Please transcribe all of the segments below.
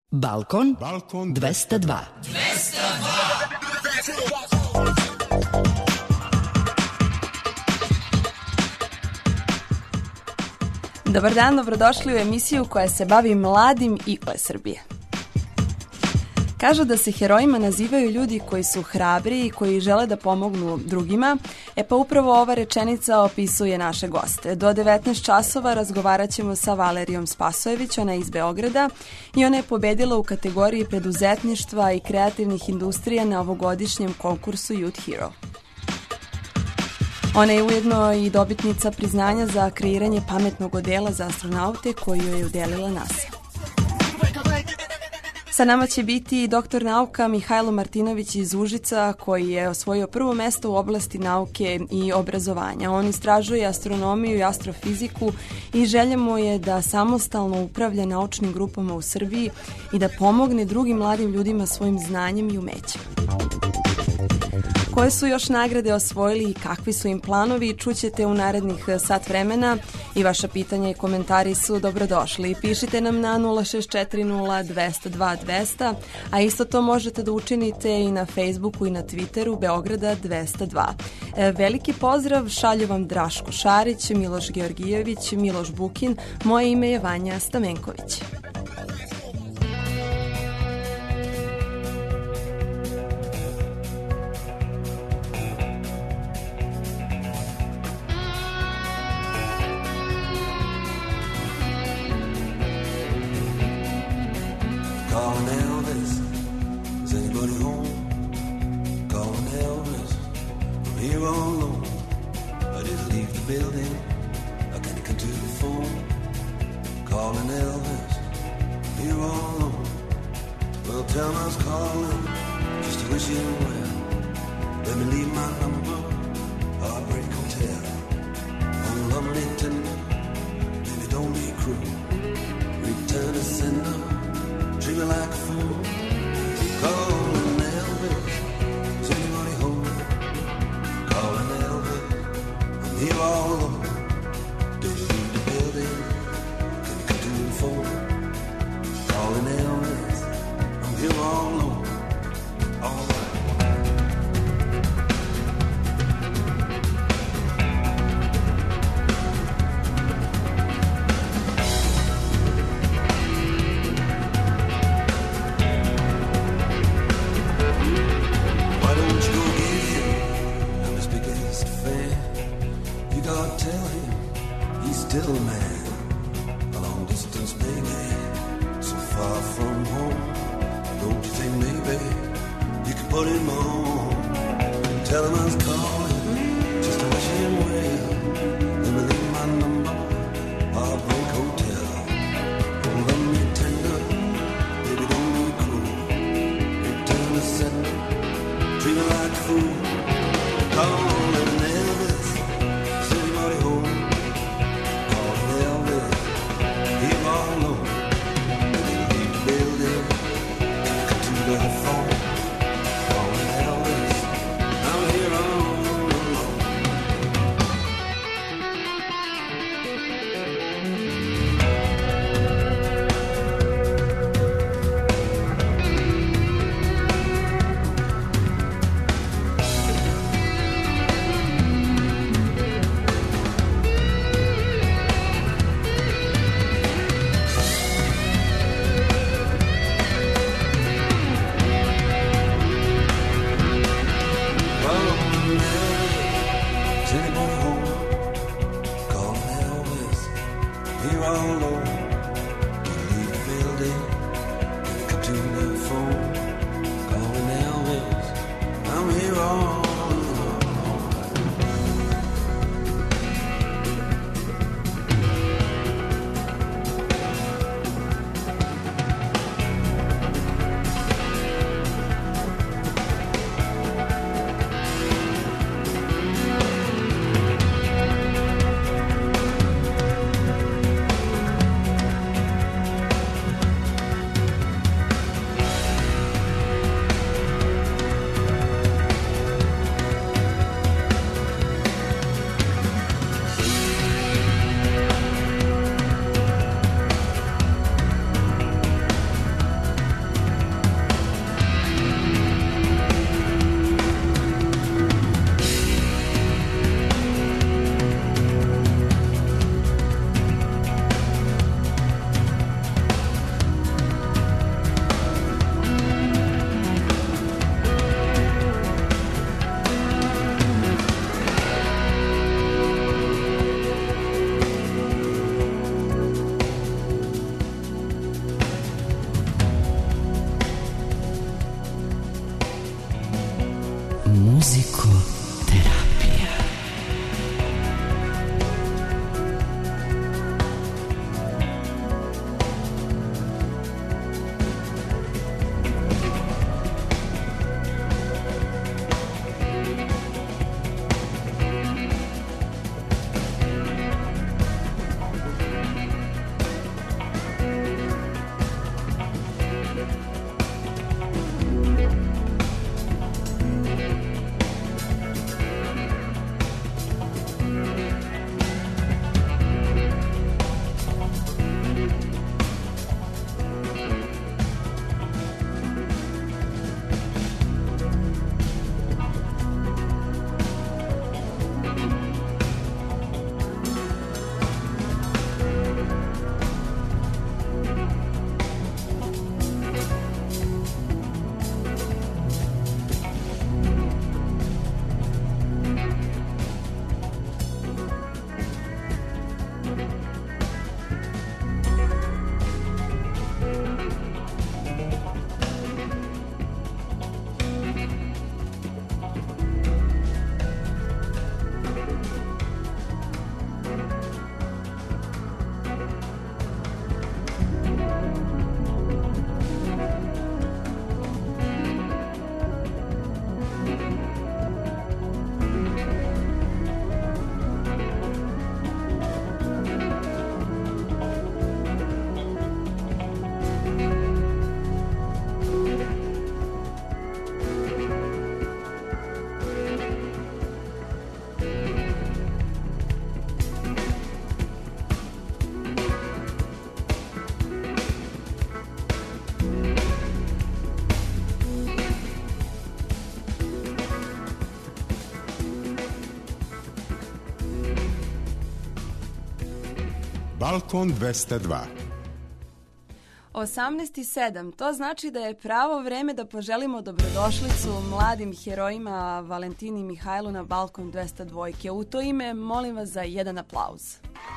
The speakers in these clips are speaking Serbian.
Balkon 202. Dobar dan, dobrodošli u emisiju koja se bavi mladim i Srbije. Kažu da se herojima nazivaju ljudi koji su hrabri i koji žele da pomognu drugima, pa upravo ova rečenica opisuje naše goste. Do 19 časova razgovarat ćemo sa Valerijom Spasojević, ona je iz Beograda i ona je pobedila u kategoriji preduzetništva i kreativnih industrija na ovogodišnjem konkursu Youth Hero. Ona je ujedno i dobitnica priznanja za kreiranje pametnog odela za astronaute koju je udelila NASA. Sa nama će biti doktor nauka Mihajlo Martinović iz Užica koji je osvojio prvo mesto u oblasti nauke i obrazovanja. On istražuje astronomiju i astrofiziku i želja mu je da samostalno upravlja naučnim grupama u Srbiji i da pomogne drugim mladim ljudima svojim znanjem i umećem. Koje su još nagrade osvojili i kakvi su im planovi, čućete u narednih sat vremena i vaša pitanja i komentari su dobrodošli. Pišite nam na 0640202200, a isto to možete da učinite i na Facebooku i na Twitteru Beograda 202. Veliki pozdrav, šalju vam Draško Šarić, Miloš Georgijević, Miloš Bukin, moje ime je Vanja Stamenković. I'm here on Muzikoterapija. Balkon 202. 18:07, to znači da je pravo vreme da poželimo dobrodošlicu mladim herojima Valentini i Mihajlu na Balkon 202. U to ime molim vas za jedan aplauz.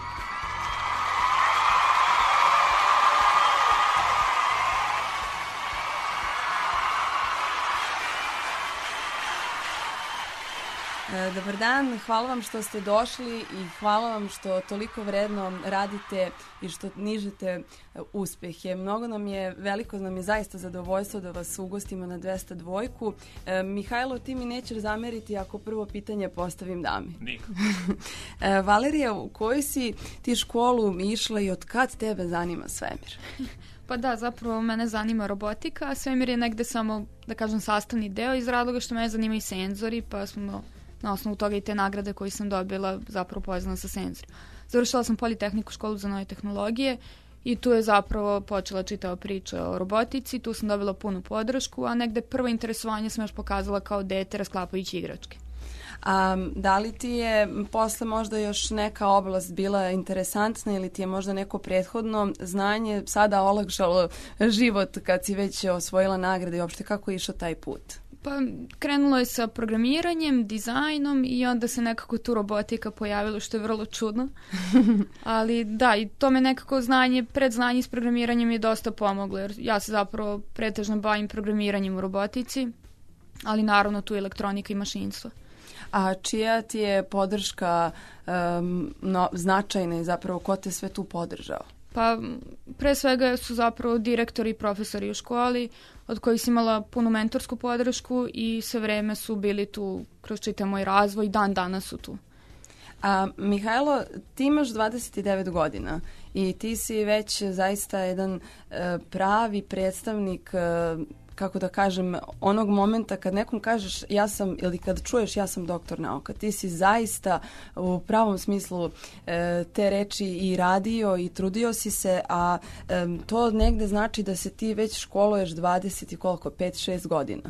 Dobar dan, hvala vam što ste došli i hvala vam što toliko vredno radite i što nižete uspehe. Veliko nam je zaista zadovoljstvo da vas ugostimo na 202. Mihajlo, ti mi nećeš zameriti ako prvo pitanje postavim dami. Nikako. Valerija, u koju si ti školu išla i od kad tebe zanima svemir? Pa da, zapravo mene zanima robotika, a svemir je negde samo, da kažem, sastavni deo iz razloga što mene zanima i senzori, pa smo na osnovu toga i te nagrade koje sam dobila zapravo povezana sa senzorima. Završila sam Politehniku, školu za nove tehnologije i tu je zapravo počela čitava priča o robotici, tu sam dobila punu podršku, a negde prvo interesovanje sam još pokazala kao dete rasklapajući igračke. A da li ti je posle možda još neka oblast bila interesantna ili ti je možda neko prethodno znanje sada olakšalo život kad si već osvojila nagrade i uopšte kako je išao taj put? Pa krenulo je sa programiranjem, dizajnom i onda se nekako tu robotika pojavila, što je vrlo čudno. Ali da, i to me nekako predznanje s programiranjem je dosta pomoglo, jer ja se zapravo pretežno bavim programiranjem u robotici, ali naravno tu je elektronika i mašinstvo. A čija ti je podrška značajna i zapravo ko te sve tu podržao? Pa pre svega su zapravo direktori i profesori u školi, od kojih sam imala punu mentorsku podršku i sve vreme su bili tu kroz čitav moj razvoj, dan danas su tu. A Mihajlo, ti imaš 29 godina i ti si već zaista jedan pravi predstavnik, kako da kažem, onog momenta kad nekom kažeš ja sam, ili kad čuješ ja sam doktor nauka, ti si zaista u pravom smislu te reči i radio i trudio si se, a to negde znači da se ti već školuješ 20 i koliko, 5-6 godina.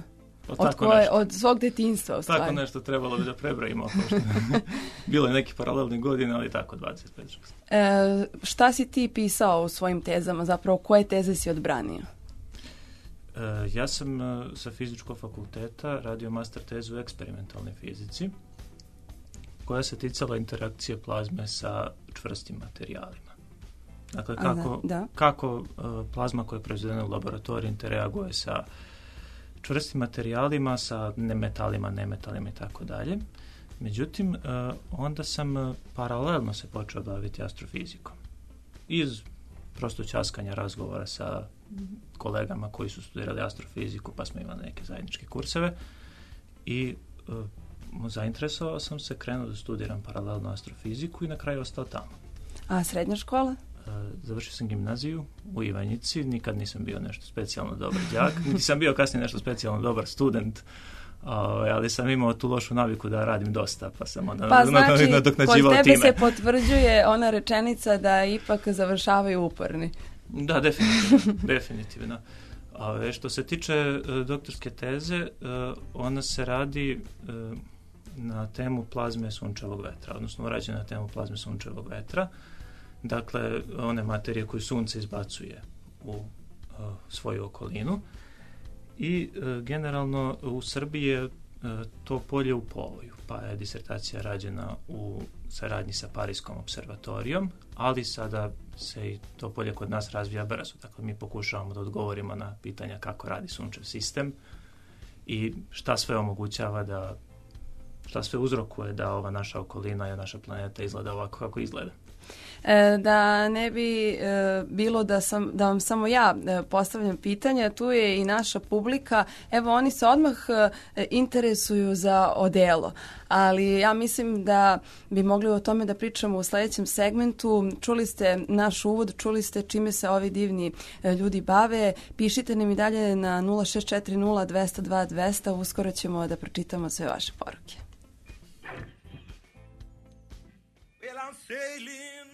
Od svog detinjstva, u stvari. Tako nešto trebalo bi da prebrojimo. Bilo je neki paralelni godine, ali tako 25-6. Šta si ti pisao u svojim tezama? Zapravo, koje teze si odbranio? Ja sam sa fizičkog fakulteta radio master tezu u eksperimentalnoj fizici, koja se ticala interakcije plazme sa čvrstim materijalima. Dakle, kako plazma koja je proizvedena u laboratoriji interaguje sa čvrstim materijalima sa nemetalima i tako dalje. Međutim, onda sam paralelno se počeo baviti astrofizikom. Iz prosto ćaskanja razgovora sa kolegama koji su studirali astrofiziku, pa smo imali neke zajedničke kurseve i zainteresovao sam se, krenuo da studiram paralelno astrofiziku i na kraju ostao tamo. A srednja škola? Završio sam gimnaziju u Ivanjici, nikad nisam bio nešto specijalno dobar đak, niti sam bio kasnije nešto specijalno dobar student, ali sam imao tu lošu naviku da radim dosta, pa sam onda nadoknađivao time. Kod tebe se potvrđuje ona rečenica da ipak završavaju uporni. Da, definitivno. Što se tiče doktorske teze, ona se radi na temu plazme sunčevog vetra, odnosno urađena na temu plazme sunčevog vetra, dakle one materije koje sunce izbacuje u svoju okolinu i generalno u Srbiji je to polje u povoju, pa je disertacija rađena u saradnji sa Parijskom observatorijom, ali sada se i to polje kod nas razvija brzo, dakle mi pokušavamo da odgovorimo na pitanja kako radi sunčev sistem i šta sve omogućava šta sve uzrokuje da ova naša okolina i naša planeta izgleda ovako kako izgleda. Da ne bi bilo da vam samo ja postavljam pitanja, tu je i naša publika. Evo, oni se odmah interesuju za odelo, ali ja mislim da bi mogli o tome da pričamo u sljedećem segmentu. Čuli ste naš uvod, čuli ste čime se ovi divni ljudi bave. Pišite nam i dalje na 0640 202 200. Uskoro ćemo da pročitamo sve vaše poruke. Well, I'm sailing.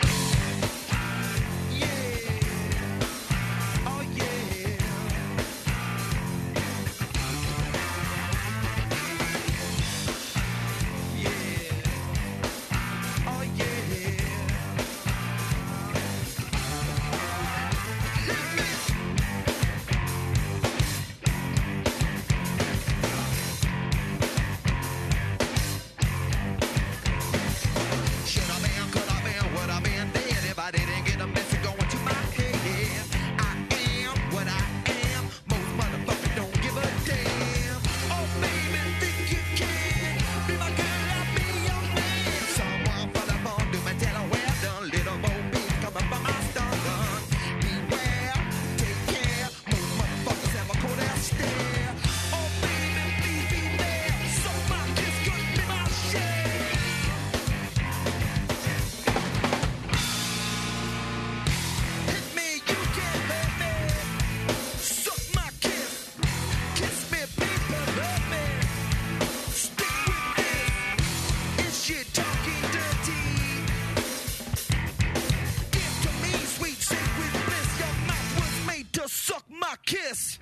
Kiss.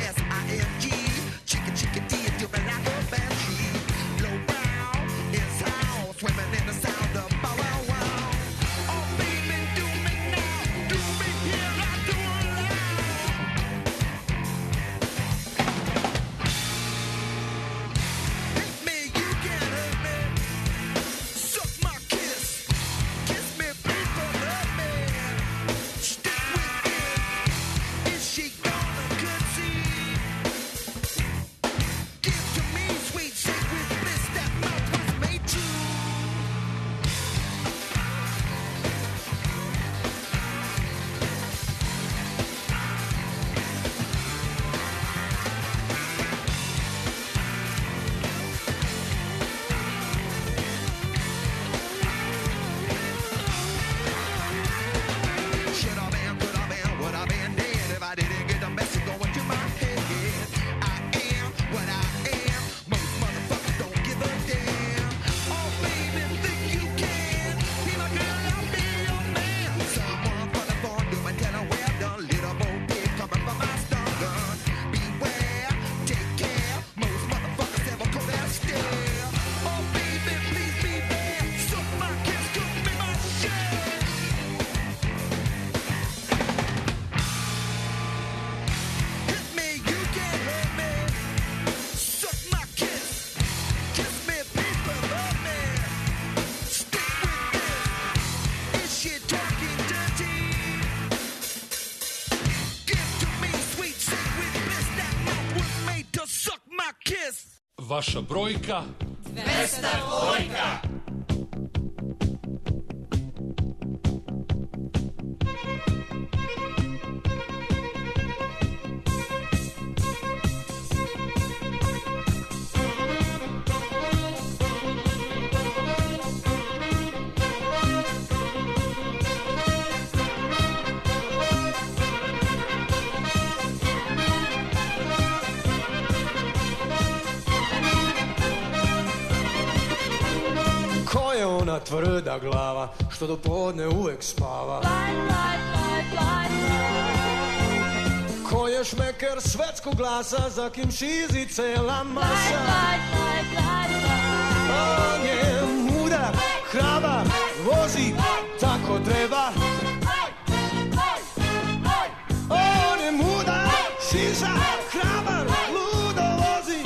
It's high. Vaša brojka 202. Tvrda glava, što do podne uvek spava. Ko je šmeker svetskog glasa, za kim šizi cela masa. On je mudar, hrabar, vozi, tako treba. On je mudar, šiza, hrabar, ludo vozi.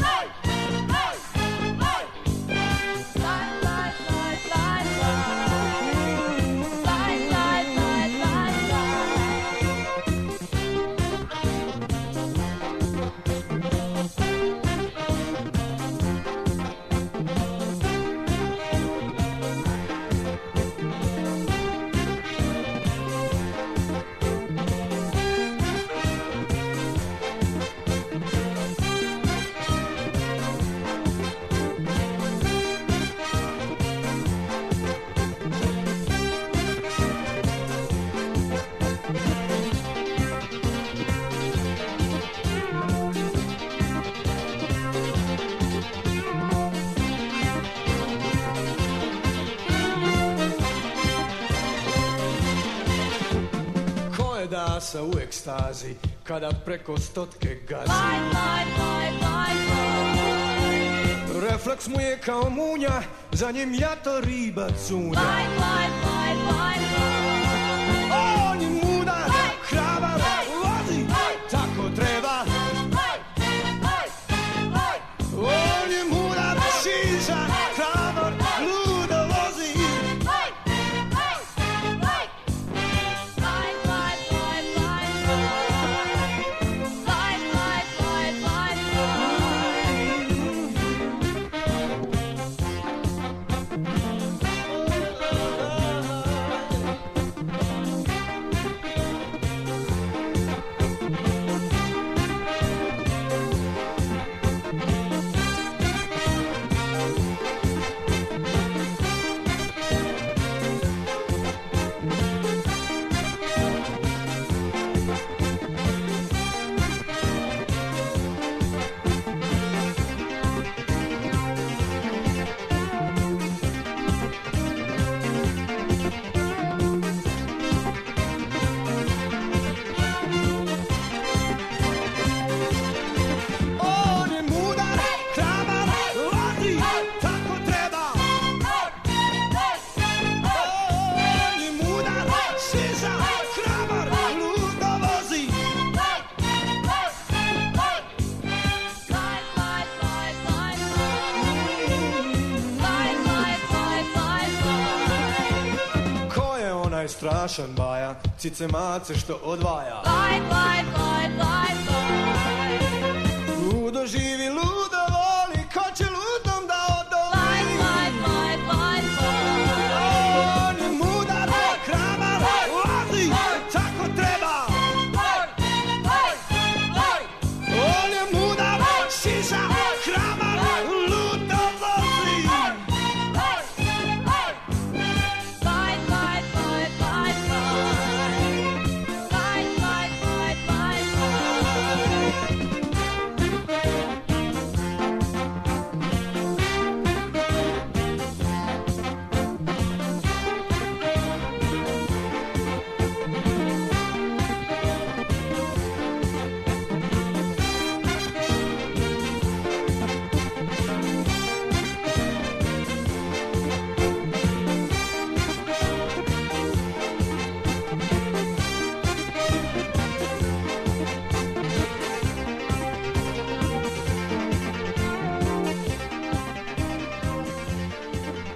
Sa u ekstazi, kada preko stotke gazi. Refleks mu je kao munja, za njim jato riba cunja. On je mudar, hrabar, vozi, tako treba. On je mudar, šiza, hrabar, ludo vozi. Strašan baja, cice mace što odvaja. Ludo živi, ludo voli, ko će ludom da odoli. On je mudar, hrabar, vozi, tako treba. On je mudar, šiza, hrabar, ludo vozi.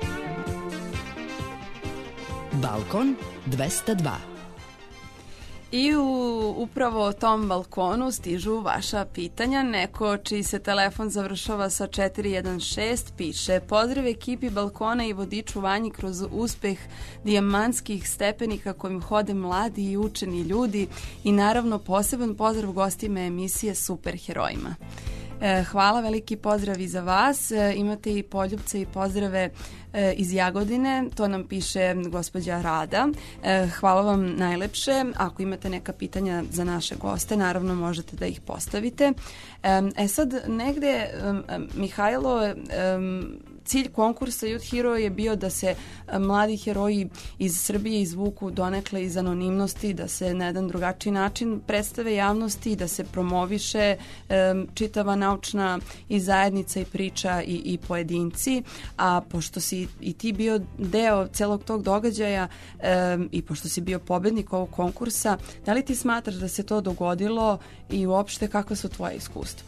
Balkon 202. I upravo o tom balkonu stižu vaša pitanja. Neko čiji se telefon završava sa 416 piše: pozdrav ekipi balkona i vodiču Vanji kroz uspeh dijamantskih stepenika kojim hode mladi i učeni ljudi i naravno poseban pozdrav gostima emisije Superherojima. Hvala, veliki pozdrav i za vas. Imate i poljubce i pozdrave iz Jagodine, to nam piše gospođa Rada. Hvala vam najlepše. Ako imate neka pitanja za naše goste, naravno možete da ih postavite. Sad negde, Mihajlo, cilj konkursa Youth Hero je bio da se mladi heroji iz Srbije izvuku donekle iz anonimnosti, da se na jedan drugačiji način predstave javnosti, da se promoviše čitava naučna i zajednica i priča i pojedinci. A pošto si i ti bio deo celog tog događaja i pošto si bio pobednik ovog konkursa, da li ti smatraš da se to dogodilo i uopšte kakva su tvoje iskustva?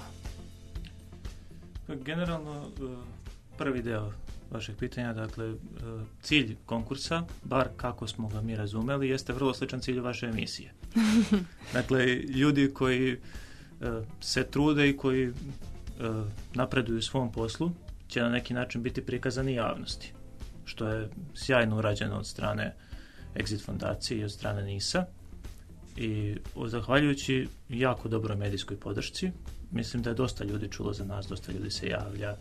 Generalno, prvi deo vašeg pitanja, dakle, cilj konkursa, bar kako smo ga mi razumeli, jeste vrlo sličan cilju vaše emisije. Dakle, ljudi koji se trude i koji napreduju u svom poslu će na neki način biti prikazani javnosti, što je sjajno urađeno od strane Exit fondacije i od strane NIS-a. I zahvaljujući jako dobroj medijskoj podršci, mislim da je dosta ljudi čulo za nas, dosta ljudi se javlja.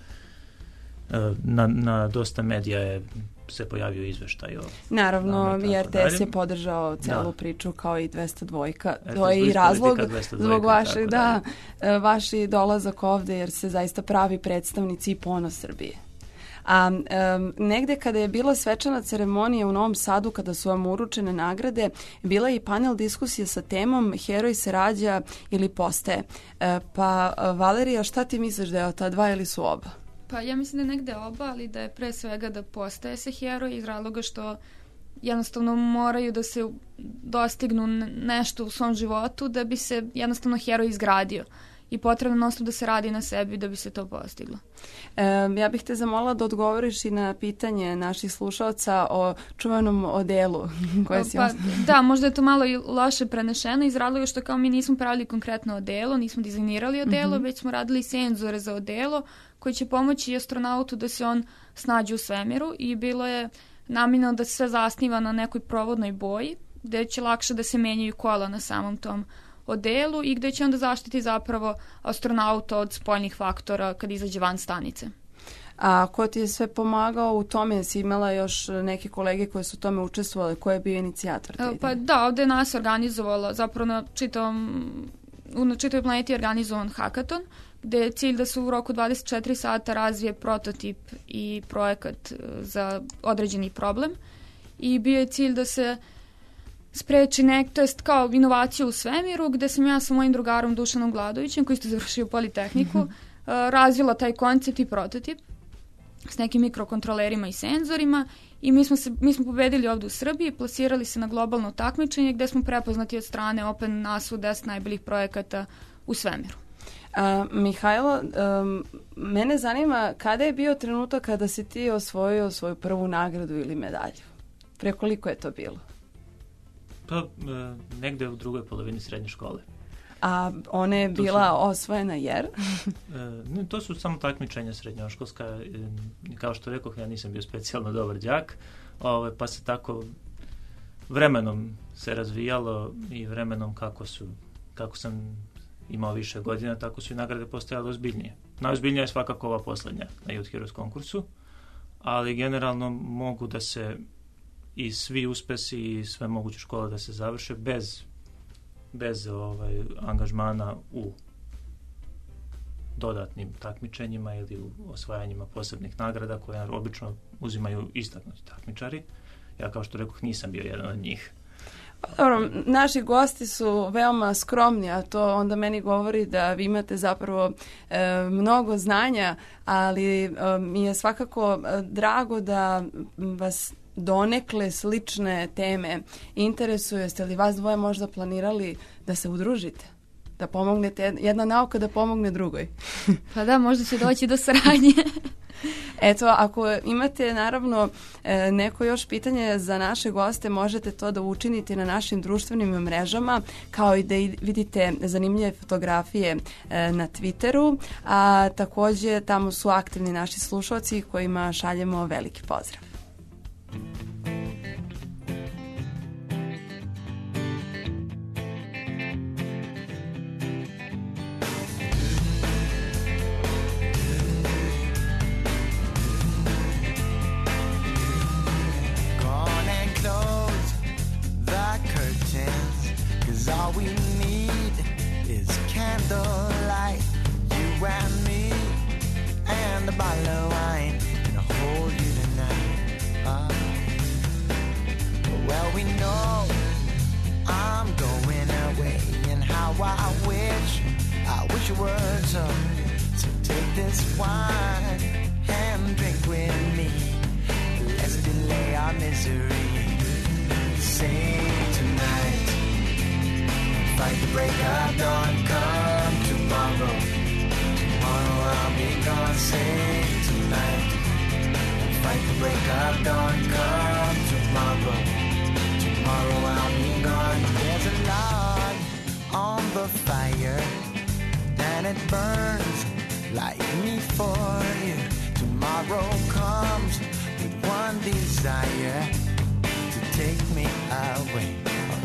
Na dosta medija se pojavio izveštaj o... Naravno, i RTS je podržao celu priču kao i 202. To je i razlog zbog vašeg, vaši dolazak ovde, jer se zaista pravi predstavnici i ponos Srbije. A negde kada je bila svečana ceremonija u Novom Sadu, kada su vam uručene nagrade, bila je i panel diskusije sa temom heroj se rađa ili postaje. Pa Valerija, šta ti misliš da je od ta dva ili su oba? Pa ja mislim da je negde oba, ali da je pre svega da postaje se heroj iz razloga što jednostavno moraju da se dostignu nešto u svom životu da bi se jednostavno heroj izgradio. I potrebno jednostavno da se radi na sebi da bi se to postiglo. Ja bih te zamolila da odgovoriš i na pitanje naših slušalca o čuvenom odelu. Da, možda je to malo i loše prenešeno iz razloga što kao mi nismo pravili konkretno odelo, nismo dizajnirali odelo, već smo radili senzore za odelo koji će pomoći astronautu da se on snađe u svemiru i bilo je namijenjeno da se sve zasniva na nekoj provodnoj boji gde će lakše da se menjaju kola na samom tom odelu i gde će onda zaštiti zapravo astronauta od spoljnih faktora kad izađe van stanice. A ko ti je sve pomagao u tome? Si imala još neke kolege koje su u tome učestvovali? Ko je bio inicijator? Pa da, ovde je nas organizovala, zapravo na čitavoj planeti je organizovan hakaton, gde je cilj da se u roku 24 sata razvije prototip i projekat za određeni problem i bio je cilj da se spreči to jest kao inovaciju u svemiru, gde sam ja sa mojim drugarom Dušanom Gladovićem, koji isto završio Politehniku, razvila taj koncept i prototip s nekim mikrokontrolerima i senzorima i mi smo pobedili ovde u Srbiji, plasirali se na globalno takmičenje gde smo prepoznati od strane Open NASA 10 najboljih projekata u svemiru. Mihajlo, mene zanima kada je bio trenutak kada si ti osvojio svoju prvu nagradu ili medalju? Pre koliko je to bilo? Pa negde u drugoj polovini srednje škole. A ona je bila osvojena jer? To su samo takmičenja srednjoškolska. Kao što rekoh, ja nisam bio specijalno dobar đak, pa se tako vremenom se razvijalo i vremenom kako sam imao više godina, tako su i nagrade postajale ozbiljnije. Najozbiljnija je svakako ova poslednja na Youth Heroes konkursu, ali generalno mogu da se i svi uspesi i sve moguće škole da se završe bez angažmana u dodatnim takmičenjima ili u osvajanjima posebnih nagrada koje obično uzimaju istaknuti takmičari. Ja kao što rekoh nisam bio jedan od njih. Dobro, naši gosti su veoma skromni, a to onda meni govori da vi imate zapravo mnogo znanja, ali mi je svakako drago da vas donekle slične teme interesuju. Jeste li vas dvoje možda planirali da se udružite? Da pomognete, jedna nauka da pomogne drugoj? Pa da, možda će doći do saradnje. Eto, ako imate naravno neko još pitanje za naše goste, možete to da učinite na našim društvenim mrežama, kao i da vidite zanimljive fotografije na Twitteru, a takođe tamo su aktivni naši slušalci kojima šaljemo veliki pozdrav. All we need is candlelight, you and me, and a bottle of wine, and I'll hold you tonight. Well, we know I'm going away, and how I wish you were so take this wine and drink with me. Let's delay our misery. Say tonight. Fight the break of dawn, come tomorrow. Tomorrow I'll be gone, say tonight. Fight the break of dawn, come tomorrow. Tomorrow I'll be gone. There's a log on the fire, and it burns like me for you. Tomorrow comes with one desire, to take me away.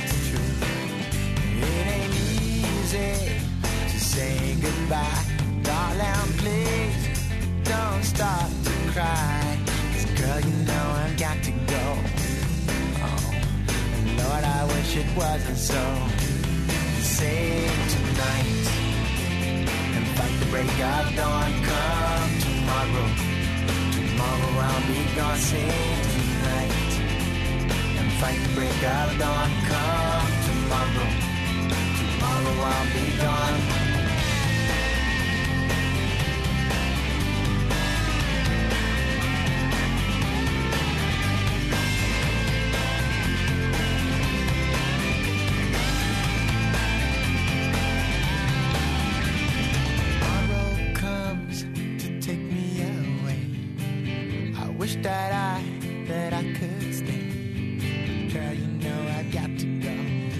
It ain't easy to say goodbye. Darling, please don't start to cry. 'Cause girl, you know I've got to go. Oh, and Lord, I wish it wasn't so. Save tonight and fight the break of dawn. Come tomorrow. Tomorrow I'll be gone. Save tonight and fight the break of dawn. Come tomorrow. Tomorrow I'll be gone. Tomorrow comes to take me away. I wish that I could stay. Girl, you know I got to go.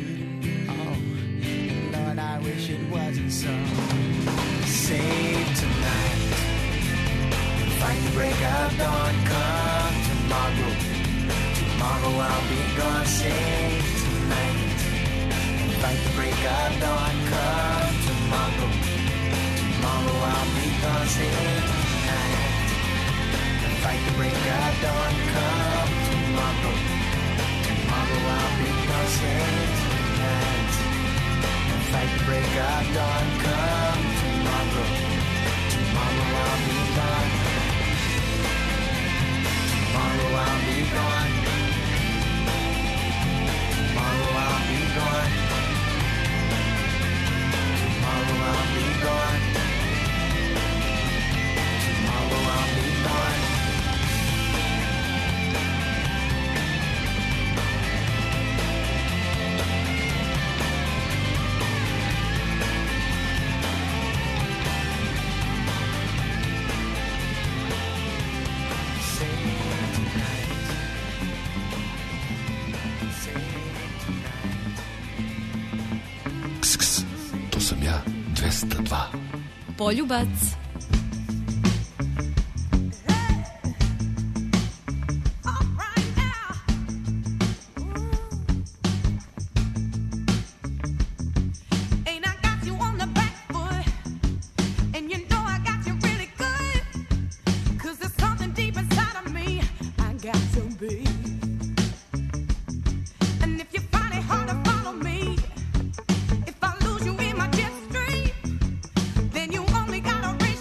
I wish it wasn't so. Save tonight. Fight the break of dawn. Come tomorrow. Tomorrow I'll be gone. Save tonight. Fight the break of dawn. Come tomorrow. Tomorrow I'll be gone. Save tonight. Fight the break of dawn. Come tomorrow. Tomorrow I'll be gone. Save tonight. Fight the break of dawn, come tomorrow. Tomorrow I'll be gone. Tomorrow I'll be gone. Tomorrow I'll be gone. Tomorrow I'll be gone. Tomorrow I'll be gone. To sam ja, 202. Poljubac. Then you only gotta reach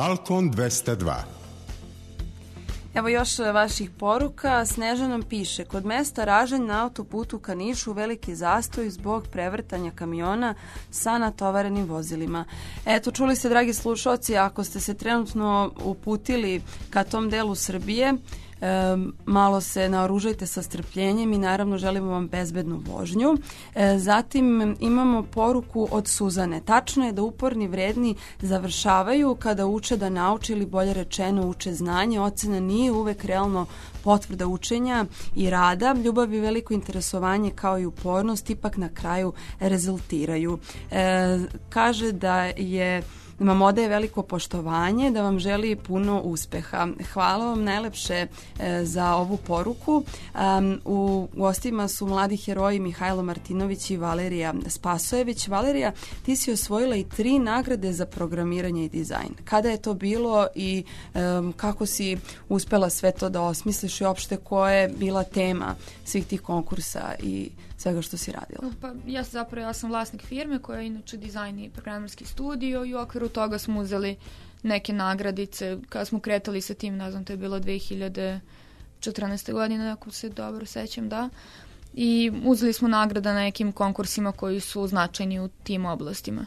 Balkon 202. Evo još vaših poruka. Snežana nam piše: kod mesta Ražanj na autoputu ka Nišu veliki zastoj zbog prevrtanja kamiona sa natovarenim vozilima. Eto, čuli ste, dragi slušalci, ako ste se trenutno uputili ka tom delu Srbije, malo se naoružajte sa strpljenjem i naravno želimo vam bezbednu vožnju. Zatim imamo poruku od Suzane. Tačno je da uporni vredni završavaju kada uče da nauče, ili bolje rečeno uče znanje. Ocena nije uvek realno potvrda učenja i rada. Ljubav i veliko interesovanje kao i upornost ipak na kraju rezultiraju. Kaže da vam odaje veliko poštovanje, da vam želi puno uspeha. Hvala vam najlepše za ovu poruku. U gostima su mladi heroji Mihajlo Martinović i Valerija Spasojević. Valerija, ti si osvojila i 3 nagrade za programiranje i dizajn. Kada je to bilo i kako si uspela sve to da osmisliš i opšte koja je bila tema svih tih konkursa i svega što si radila? Pa ja sam vlasnik firme koja je inače dizajn i programerski studio i u okviru toga smo uzeli neke nagradice. Kada smo kretali sa tim, ne znam, to je bilo 2014. godine, ako se dobro sećam, da. I uzeli smo nagrada na nekim konkursima koji su značajni u tim oblastima.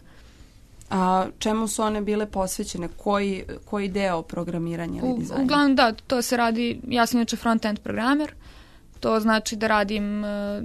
A čemu su one bile posvećene? Koji deo programiranja ili dizajna? Uglavnom, da, to se radi, ja sam inače front-end programer. To znači da radim,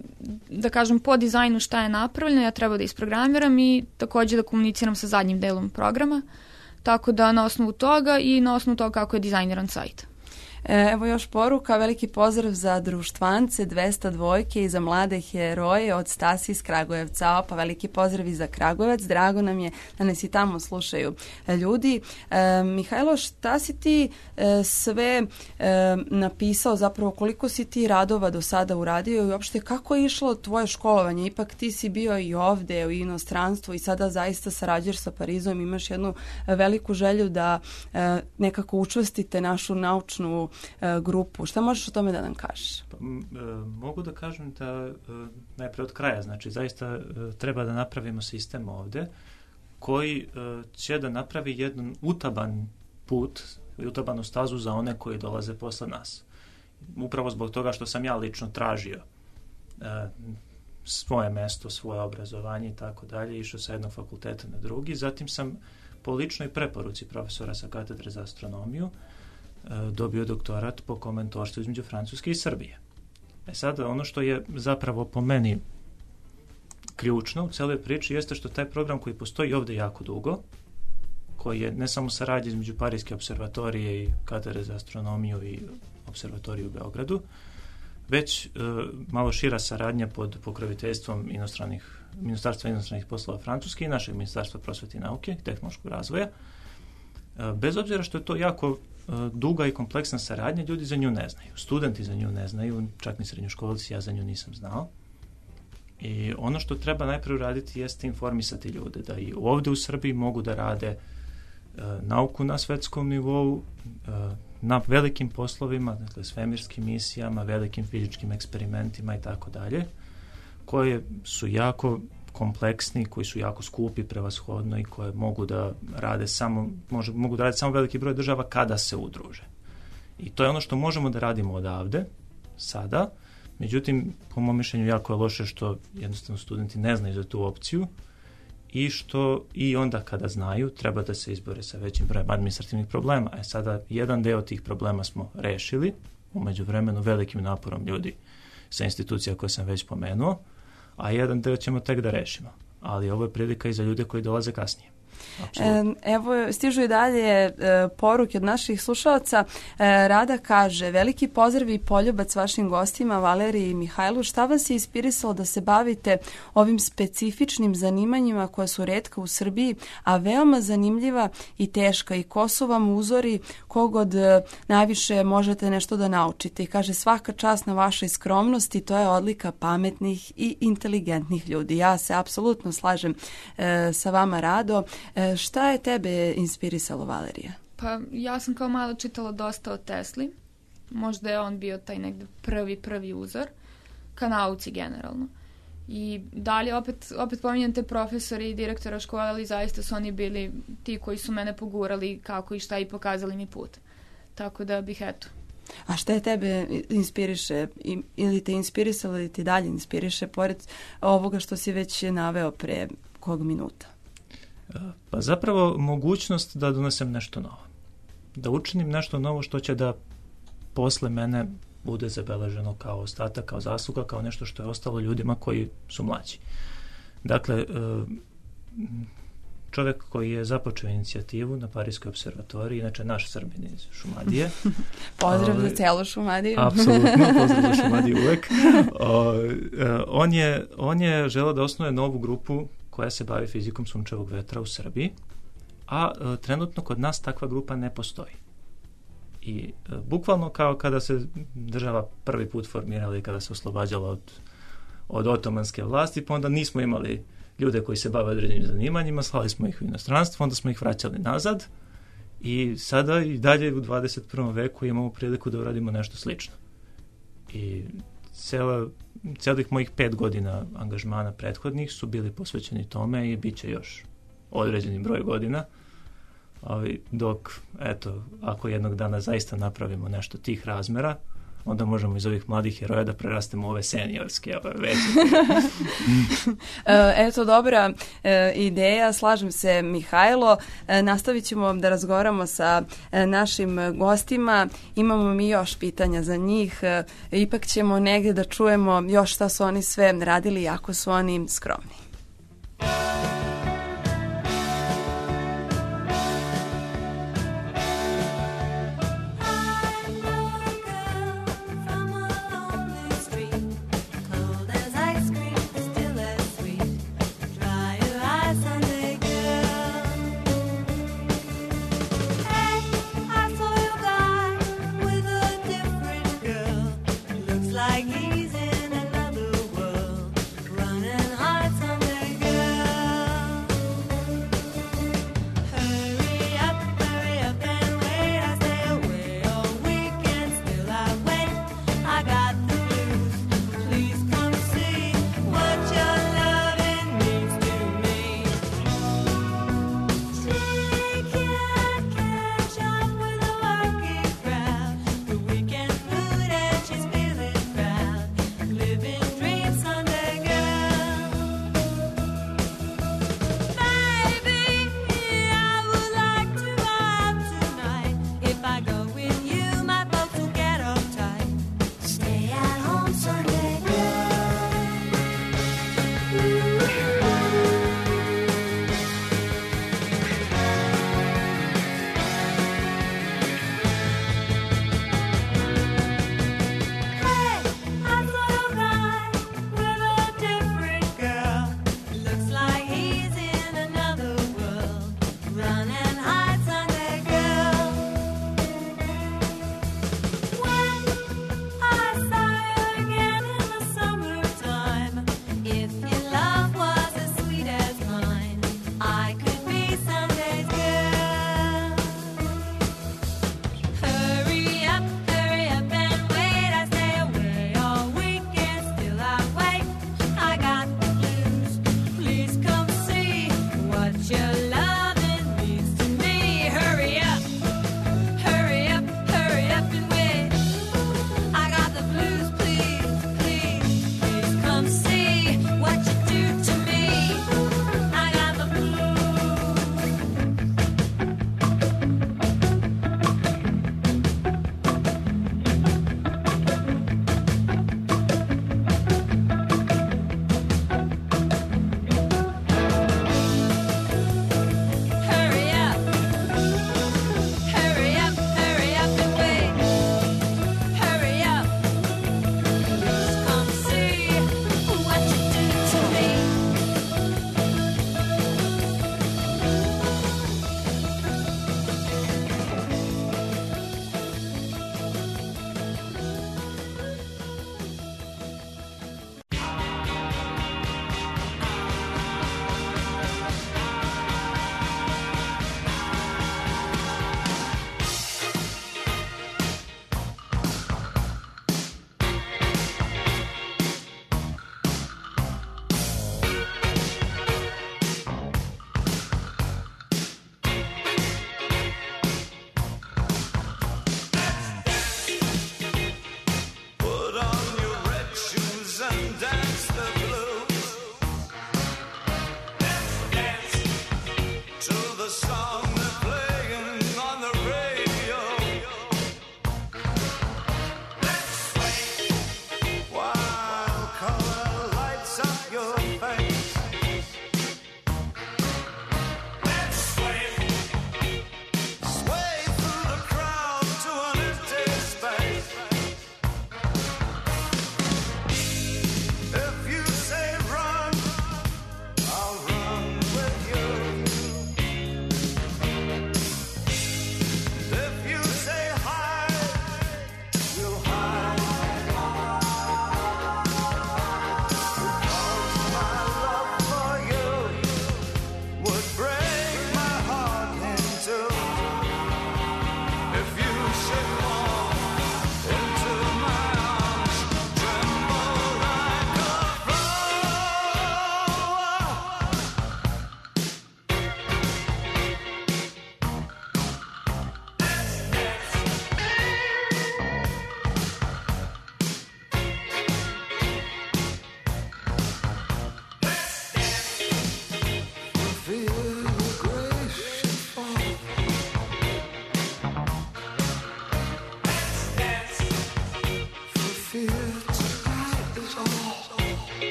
da kažem, po dizajnu šta je napravljeno, ja treba da isprogramiram i također da komuniciram sa zadnjim delom programa, tako da na osnovu toga i na osnovu toga kako je dizajniran sajt. Evo još poruka, veliki pozdrav za društvance 202 i za mlade heroje od Stasi iz Kragujevca. Pa veliki pozdrav i za Kragujevac, drago nam je da nas i tamo slušaju ljudi. Mihajlo, šta si ti sve napisao, zapravo koliko si ti radova do sada uradio i uopšte kako je išlo tvoje školovanje? Ipak ti si bio i ovde u inostranstvu i sada zaista sarađuješ sa Parizom, imaš jednu veliku želju da nekako učvrstite našu naučnu grupu. Šta možeš o tome da nam kažeš? Mogu da kažem da najpre od kraja, znači zaista treba da napravimo sistem ovde koji će da napravi jedan utaban put, utabanu stazu za one koji dolaze posle nas. Upravo zbog toga što sam ja lično tražio svoje mesto, svoje obrazovanje i tako dalje, išao sa jednog fakulteta na drugi, zatim sam po ličnoj preporuci profesora sa katedre za astronomiju dobio doktorat po komentorstvu između Francuske i Srbije. Sada, ono što je zapravo po meni ključno u celoj priči jeste što taj program koji postoji ovde jako dugo, koji je ne samo saradnja između Parijske observatorije i katedre za astronomiju i observatoriju u Beogradu, već malo šira saradnja pod pokroviteljstvom Ministarstva inostranih poslova Francuske i našeg Ministarstva prosvete i nauke i tehnološkog razvoja. Bez obzira što je to jako duga i kompleksna saradnja, ljudi za nju ne znaju. Studenti za nju ne znaju, čak ni srednjoškolci, ja za nju nisam znao. I ono što treba najprije uraditi jeste informisati ljude da i ovde u Srbiji mogu da rade nauku na svetskom nivou, na velikim poslovima, dakle svemirskim misijama, velikim fizičkim eksperimentima i tako dalje, koje su jako kompleksni, koji su jako skupi prevashodno i koje mogu da rade samo veliki broj država kada se udruže. I to je ono što možemo da radimo odavde, sada. Međutim, po mom mišljenju jako je loše što jednostavno studenti ne znaju za tu opciju i što i onda kada znaju treba da se izbore sa većim brojem administrativnih problema. Sada jedan deo tih problema smo rešili, u međuvremenu velikim naporom ljudi sa institucija koje sam već pomenuo, a jedan deo ćemo tek da rešimo. Ali ovo je prilika i za ljude koji dolaze kasnije. Evo, stižu i dalje poruke od naših slušalaca. Rada kaže: veliki pozdrav i poljubac vašim gostima Valeriji i Mihajlu. Šta vas je inspirisalo da se bavite ovim specifičnim zanimanjima koja su retka u Srbiji, a veoma zanimljiva i teška, i ko su vam uzori kogod najviše možete nešto da naučite? I kaže: svaka čast na vašoj skromnosti, to je odlika pametnih i inteligentnih ljudi. Ja se apsolutno slažem sa vama, Rado. Šta je tebe inspirisalo, Valerija? Pa ja sam kao mala čitala dosta o Tesli. Možda je on bio taj negde prvi uzor ka nauci generalno. I dalje, opet pominjam te profesore i direktora škole, ali zaista su oni bili ti koji su mene pogurali kako i šta i pokazali mi put. Tako da bih, eto. A šta je tebe inspiriše ili te inspirisalo ili ti dalje inspiriše pored ovoga što si već naveo pre kog minuta? Pa zapravo mogućnost da donesem nešto novo. Da učinim nešto novo što će da posle mene bude zabeleženo kao ostatak, kao zasluga, kao nešto što je ostalo ljudima koji su mlađi. Dakle, čovjek koji je započeo inicijativu na Parijskoj observatoriji, inače naš Srbin iz Šumadije. Pozdrav za celu Šumadiju. Apsolutno, pozdrav za Šumadiju uvek. On je želeo da osnuje novu grupu koja se bavi fizikom sunčevog vetra u Srbiji, a trenutno kod nas takva grupa ne postoji. I bukvalno kao kada se država prvi put formirala i kada se oslobađala od otomanske vlasti, pa onda nismo imali ljude koji se bave određenim zanimanjima, slali smo ih u inostranstvo, onda smo ih vraćali nazad i sada i dalje u 21. veku imamo priliku da uradimo nešto slično. I celih mojih 5 godina angažmana prethodnih su bili posvećeni tome i bit će još određeni broj godina. Dok, eto, ako jednog dana zaista napravimo nešto tih razmera, onda možemo iz ovih mladih heroja da prerastemo ove seniorske, ove veće. Eto, dobra ideja, slažem se, Mihajlo. Nastavit ćemo da razgovaramo sa našim gostima. Imamo mi još pitanja za njih. Ipak ćemo negdje da čujemo još šta su oni sve radili, jako su oni skromni. Like he's in another world, running hearts on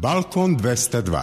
Balkon 202.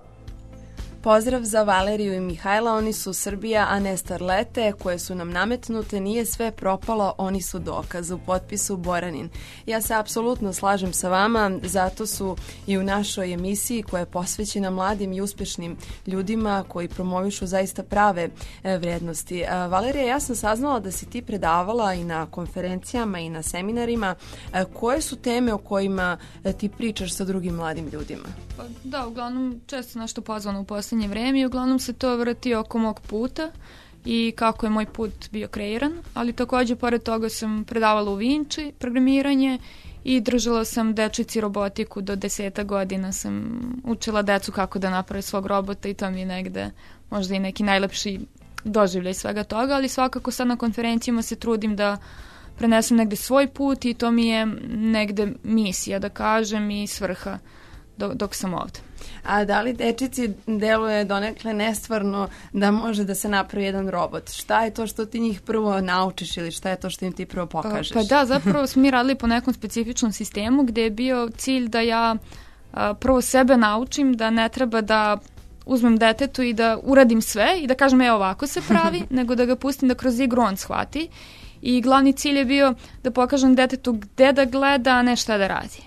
Pozdrav za Valeriju i Mihajla, oni su Srbija, a ne starlete koje su nam nametnute, nije sve propalo, oni su dokaz, u potpisu Boranin. Ja se apsolutno slažem sa vama, zato su i u našoj emisiji koja je posvećena mladim i uspešnim ljudima koji promovišu zaista prave vrednosti. Valerija, ja sam saznala da si ti predavala i na konferencijama i na seminarima. Koje su teme o kojima ti pričaš sa drugim mladim ljudima? Da, uglavnom često nešto pozvano u posljednje vreme i uglavnom se to vrti oko mog puta i kako je moj put bio kreiran, ali također pored toga sam predavala u Vinči programiranje i držala sam dečici robotiku. Do 10 godina sam učila decu kako da naprave svog robota i to mi je negde možda i neki najlepši doživljaj svega toga, ali svakako sad na konferencijama se trudim da prenesem negde svoj put i to mi je negde misija, da kažem, i svrha dok sam ovde. A da li dečici deluje donekle nestvarno da može da se napravi jedan robot? Šta je to što ti njih prvo naučiš ili šta je to što im ti prvo pokažeš? Pa da, zapravo smo mi radili po nekom specifičnom sistemu gde je bio cilj da ja prvo sebe naučim da ne treba da uzmem detetu i da uradim sve i da kažem ovako se pravi, nego da ga pustim da kroz igru on shvati. I glavni cilj je bio da pokažem detetu gde da gleda, a ne šta da radi.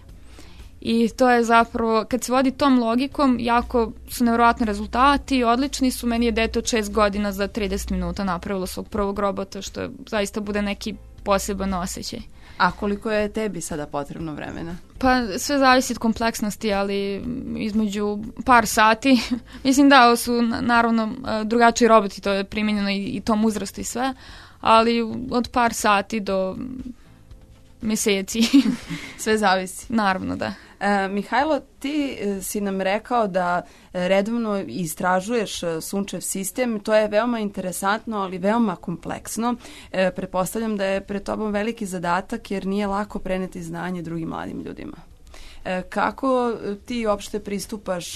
I to je zapravo, kad se vodi tom logikom, jako su nevjerovatni rezultati, odlični su. Meni je dete od 6 godina za 30 minuta napravilo svog prvog robota, što zaista bude neki poseban osjećaj. A koliko je tebi sada potrebno vremena? Pa sve zavisi od kompleksnosti, ali između par sati. Mislim da, ovo su naravno drugačiji roboti, to je primjenjeno i tom uzrastu i sve, ali od par sati do mjeseci. Sve zavisi. Naravno, da. Mihajlo, ti si nam rekao da redovno istražuješ Sunčev sistem. To je veoma interesantno, ali veoma kompleksno. Pretpostavljam da je pred tobom veliki zadatak jer nije lako preneti znanje drugim mladim ljudima. Kako ti uopšte pristupaš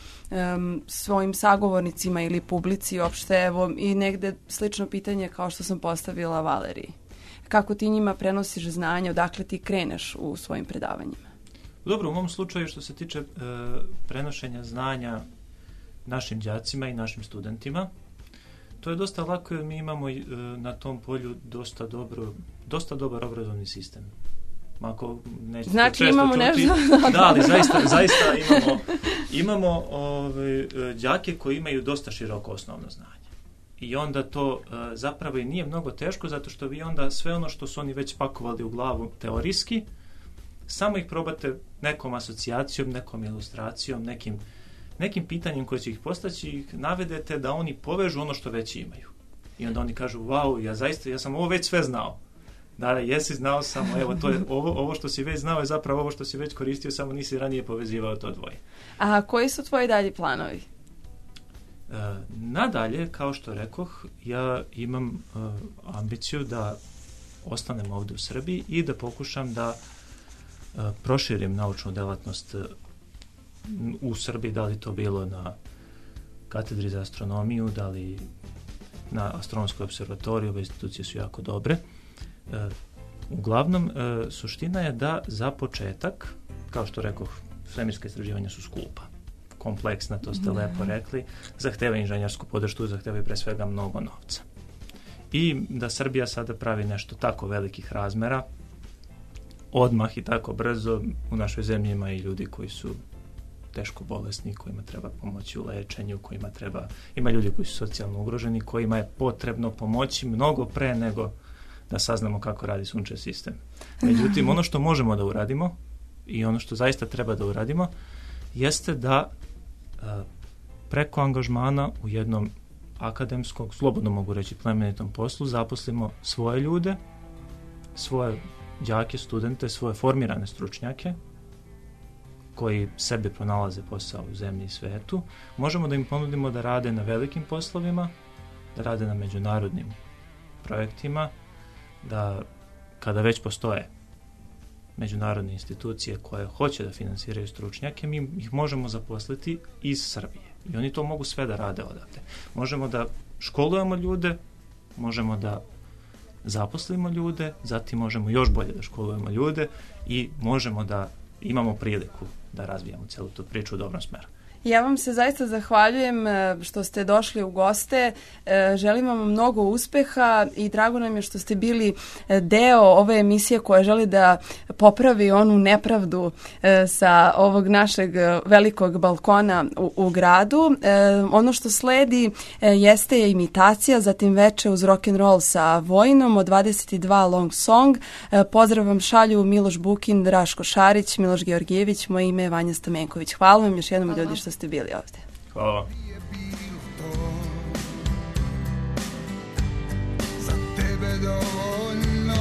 svojim sagovornicima ili publici uopšte, evo, i negde slično pitanje kao što sam postavila Valeriji? Kako ti njima prenosiš znanje, odakle ti kreneš u svojim predavanjima? Dobro, u mom slučaju što se tiče prenošenja znanja našim đacima i našim studentima, to je dosta lako jer mi imamo na tom polju dosta dobar obrazovni sistem. Ako znači imamo čuti, nešto? Da, ali zaista imamo đake koji imaju dosta široko osnovno znanje. I onda to zapravo i nije mnogo teško, zato što vi onda sve ono što su oni već pakovali u glavu teorijski, samo ih probate nekom asocijacijom, nekom ilustracijom, nekim pitanjem koje će ih postaći, ih navedete da oni povežu ono što već imaju. I onda oni kažu, wow, ja sam ovo već sve znao. Da, jesi znao, samo evo, to je ovo što si već znao je zapravo ovo što si već koristio, samo nisi ranije povezivao to dvoje. A koji su tvoji dalji planovi? Nadalje, kao što rekoh, ja imam ambiciju da ostanem ovdje u Srbiji i da pokušam da proširim naučnu delatnost u Srbiji, da li to bilo na katedri za astronomiju, da li na astronomskoj observatoriju, ove institucije su jako dobre. Uglavnom, suština je da za početak, kao što rekoh, svemirska istraživanja su skupa, kompleksna, to ste lepo rekli, zahteva inženjersku podršku, zahteva pre svega mnogo novca. I da Srbija sada pravi nešto tako velikih razmera, odmah i tako brzo, u našoj zemlji ima i ljudi koji su teško bolesni, kojima treba pomoći u lečenju, ima ljudi koji su socijalno ugroženi, kojima je potrebno pomoći mnogo pre nego da saznamo kako radi Sunčev sistem. Međutim, ono što možemo da uradimo i ono što zaista treba da uradimo jeste da preko angažmana u jednom akademskom, slobodno mogu reći plemenitom poslu, zaposlimo svoje ljude, svoje đake, studente, svoje formirane stručnjake koji sebi pronalaze posao u zemlji i svetu. Možemo da im ponudimo da rade na velikim poslovima, da rade na međunarodnim projektima, da kada već postoje međunarodne institucije koje hoće da finansiraju stručnjake, mi ih možemo zaposliti iz Srbije. I oni to mogu sve da rade odavde. Možemo da školujemo ljude, možemo da zaposlimo ljude, zatim možemo još bolje da školujemo ljude i možemo da imamo priliku da razvijamo celu tu priču u dobrom smeru. Ja vam se zaista zahvaljujem što ste došli u goste. Želim vam mnogo uspeha i drago nam je što ste bili deo ove emisije koja želi da popravi onu nepravdu sa ovog našeg velikog balkona u gradu. Ono što sledi jeste imitacija, zatim veče uz rock'n'roll sa Vojinom od 22 long song. Pozdrav vam šalju Miloš Bukin, Raško Šarić, Miloš Georgijević, moje ime je Vanja Stamenković. Hvala vam još jednom ljudi što ste bili ovdje. Hvala vam. Za tebe dovoljno,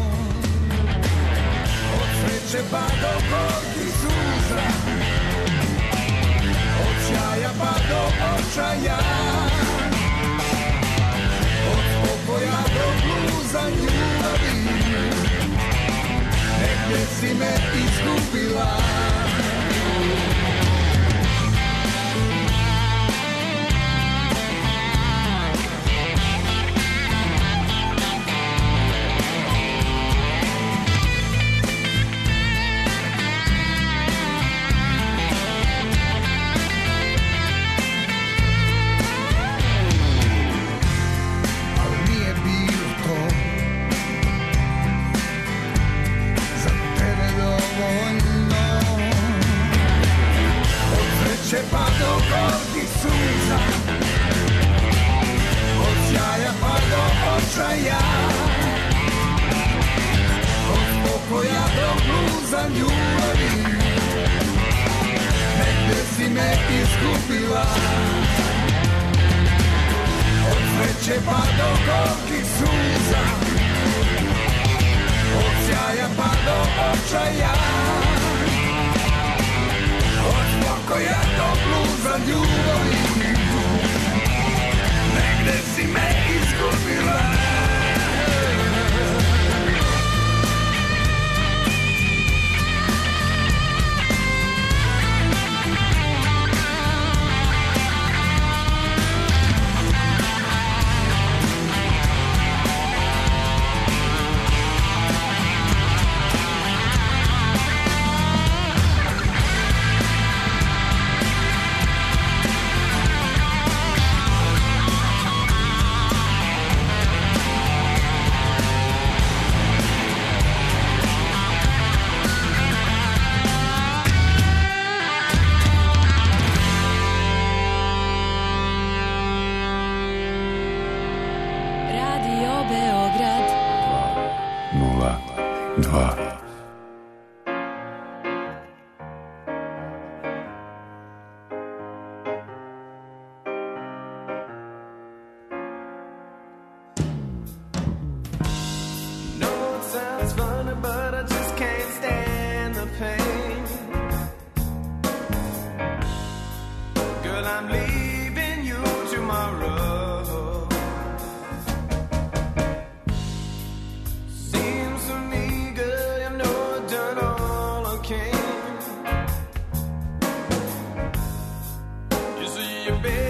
od sreće pa do gorkih suza, od sjaja pa do očaja, od pokoja do bluza ljubavi, negdje si me izgubila. Pa do gorkih suza, od sjaja pa do očaja, od pokoja do bluza ljubavi, negdje si me izgubila. Od sreće pa do gorkih suza, od sjaja pa do očaja, od pokoja do bluza ljubavi, negde si me izgubila. Baby